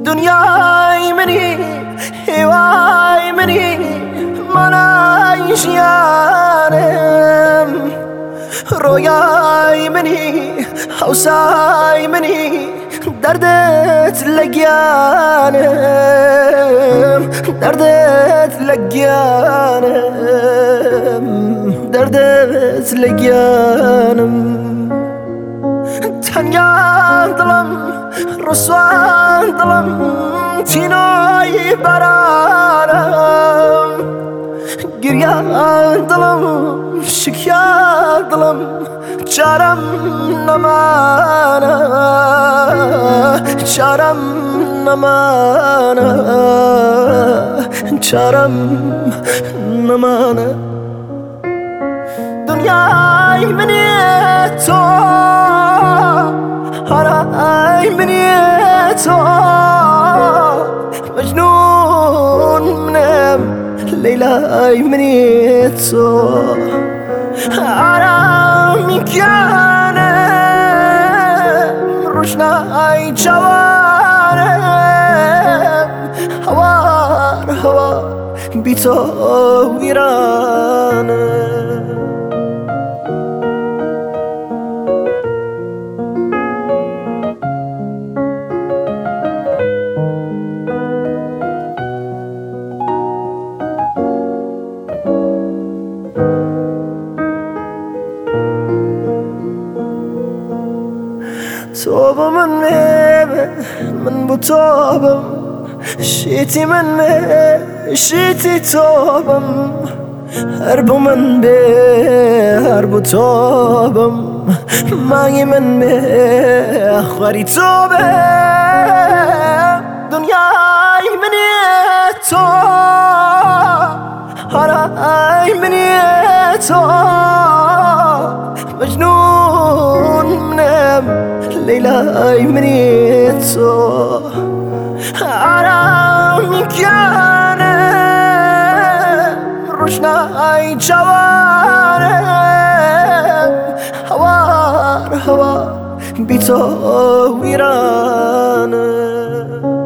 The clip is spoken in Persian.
دنیای منی هوای منی من عیشیانم رویای منی حوسای منی دردت لگیانم دردت لگیانم دردت لگیانم تنیا دلم رسوان دلم تینای برانم گریان دلم شکیان دلم چارم نمانه چارم نمانه چارم نمانه دنیای منی تو هرای منی تو مجنون منم لیلای منی تو آرامی کنم روشنای جوانم هوار هوار بی تو ویرانم توبه من بتوبم شيتي من شيتي توبم هرب من هرب توبم ماي من خوري توبه دنياي مني تو هراي مني تو مجنون منم لیلای منی تو آرامی کنم روشنای جوانم هوار هوار بی تو ویرانم